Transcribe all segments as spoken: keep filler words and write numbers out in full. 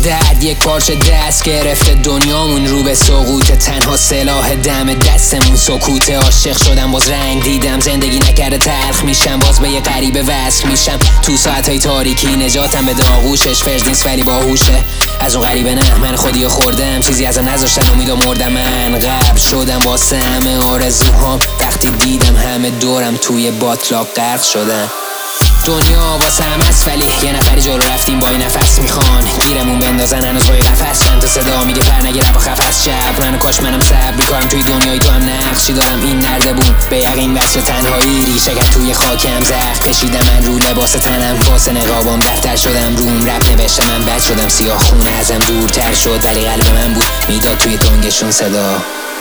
درد یک پارچه دست گرفته دنیامون رو به سقوط، تنها سلاح دم دستمون سکوته. عاشق شدم باز رنگ دیدم، زندگی نکرده تلخ میشم، باز به یه غریبه وصل میشم. تو ساعتهای تاریکی نجاتم به آغوشش، فرد نیست ولی باهوشه. از اون غریبه نه، من خودی خوردم، چیزی از آن نذاشتم امید و مردم. من قبل شدم واسه همه آرزوهام، وقتی دیدم همه دورم توی باطلاق غرق شدن. دنیا واسه هم است ولی یه نفری جلو رفتیم با این نفس میخوان گیرمون بندازن هنوز روی قفس. چند تا صدا میگه پر نگیر با خفس شب. منو کاش منم صبر بیکارم توی دنیای تو هم نقشی دارم این نردبون به یقین وصل تنهایی ریشه کرد توی خاکم زخم کشیدم من رو لباس تنم واسه نقابام دفتر شدم روم رپ نوشتم من بد شدم سیاه خونه ازم دورتر شد ولی قلب من بود میداد توی تنگشون صدا.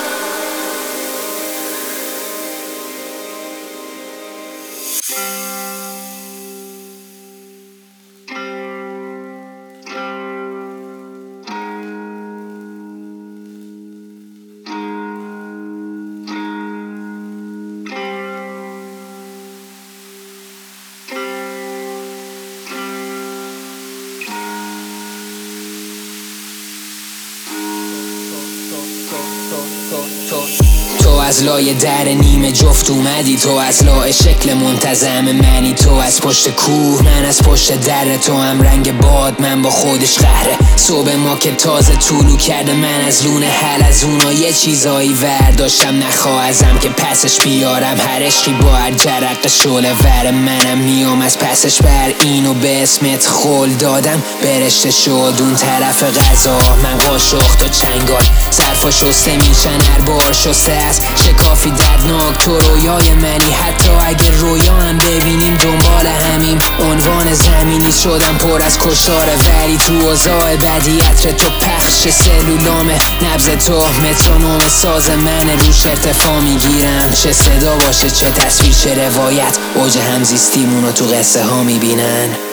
تو از لای در نیمه جفت اومدی، تو از لای شکل منتظم منی، تو از پشت کوه من از پشت در، تو هم رنگ باد من با خودش قهره. صبح ما که تازه طولو کرده من از لونه حل از اونا یه چیزایی ورداشتم نخواه ازم که پسش بیارم. هر عشقی با هر جرق شعله ور منم میام از پسش بر اینو به اسمت خول دادم برشته شد اون طرف غذا. من قاشق تا چنگال ظرفا شسته میشن هر بار شسته است شکافی دردناک تو رویای منی. حتی اگه رویا هم ببینیم دنبال همین عنوان زمینی شدم پر از کشتاره ولی تو اوضاع بدی عطر تو پخش سلولامه. نبض تو مترونوم ساز من روش ارتفاع میگیرم. چه صدا باشه چه تصویر چه روایت اوج همزیستیمونو تو قصه ها میبینن.